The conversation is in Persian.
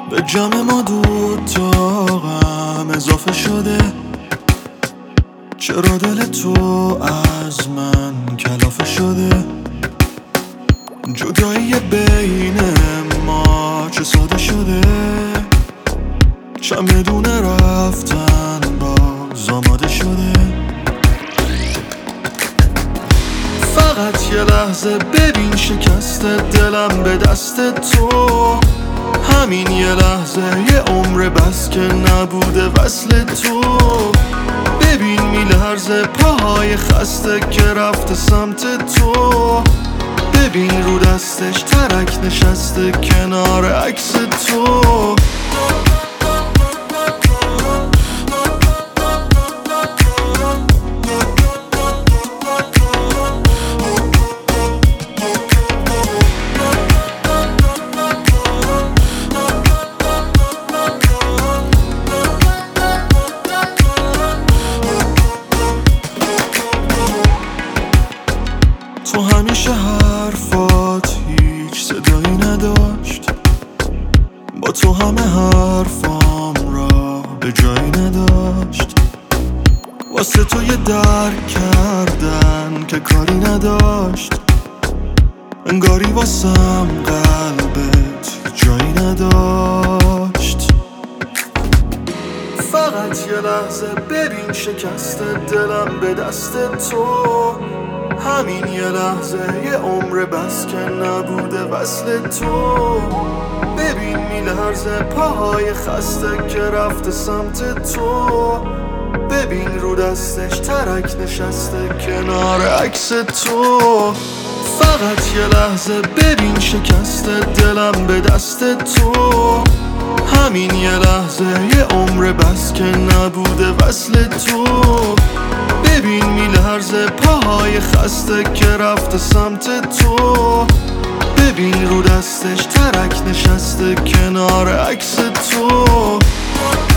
به جمع ما دوتا غم اضافه شده. چرا دل تو از من کلافه شده؟ جدایی بین ما چه ساده شده؟ چمدونه رفتن باز آماده شده. فقط یه لحظه ببین شکست دلم به دست تو. همین یه لحظه یه عمر بس که نبوده وصل تو. ببین میلرزه پاهای خسته که رفته سمت تو. ببین رو دستش ترک نشسته کنار عکس تو. تو همیشه حرفات هیچ صدایی نداشت. با تو همه حرفام را به جایی نداشت. واسه تو یه درک کردن که کاری نداشت. انگاری واسم قلبت جایی نداشت. فقط یه لحظه ببین شکست دلم به دست تو. همین یه لحظه یه عمر بس که نبوده وصل تو. ببین میلرزه پاهای خسته که رفته سمت تو. ببین رو دستش ترک نشسته کنار عکس تو. فقط یه لحظه ببین شکست دلم به دست تو. همین یه لحظه یه عمر بس که نبوده وصل تو. ببین میلرزه پاهای خسته که رفته سمت تو. ببین رو دستش ترک نشسته کنار عکس تو.